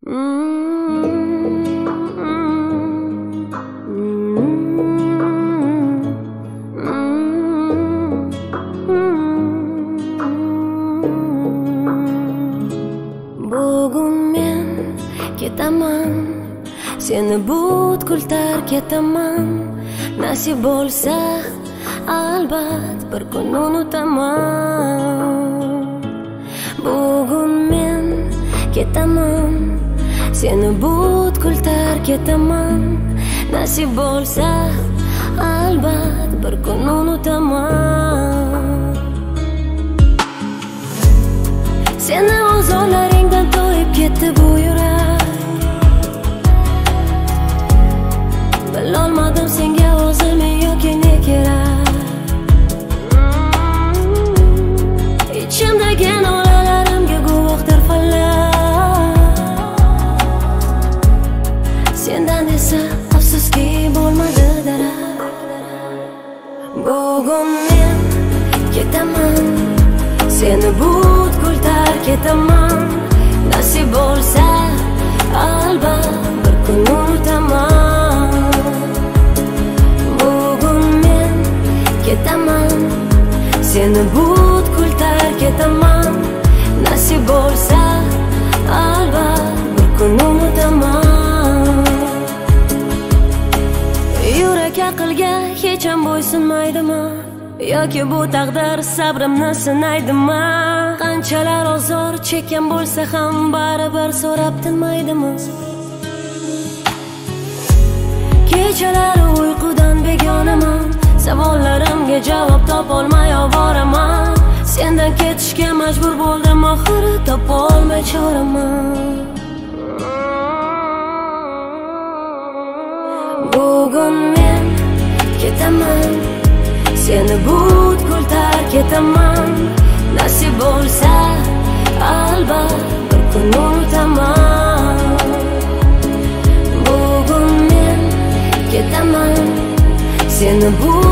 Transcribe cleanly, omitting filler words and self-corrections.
Bugun men ketaman, seni butkul tark etaman. Nasib bo'lsa albat bir kun unutaman. Bugun men ketaman, seni butkul tark etaman. Nasib bo'lsa albat bir kun unutaman. Seni ozorlaringdan to'yib ketdi bu yurak. Bilolmadim senga o'zim yoki ne kerak. Ichimdagi nolalarimga guvohdir falak. Sendan esa afsuski bo'lmadi darak. Bugun men ketaman, seni butkul tark etaman. Nasib bo'lsa albat bir kun unutaman. Bugun men ketaman, seni butkul tark etaman. Nasib bo'lsa albat bir kun unutaman. Yurak aqlga hech ham bo'ysunmaydimi? Yoki bu taqdir sabrimni sinaydimi? Qanchalar ozor chekkan bo'lsa ham baribir so'rab tinmaydimi? Kechalari uyqudan begonaman, savollarimga javob topolmay ovoraman. Sendan ketishga majbur bo'ldim, oxiri topolmay choraman. Bugun men ketaman, seni butkul tark etaman. Nasib bo'lsa albat bir kun unutaman. Bugun men ketaman, seni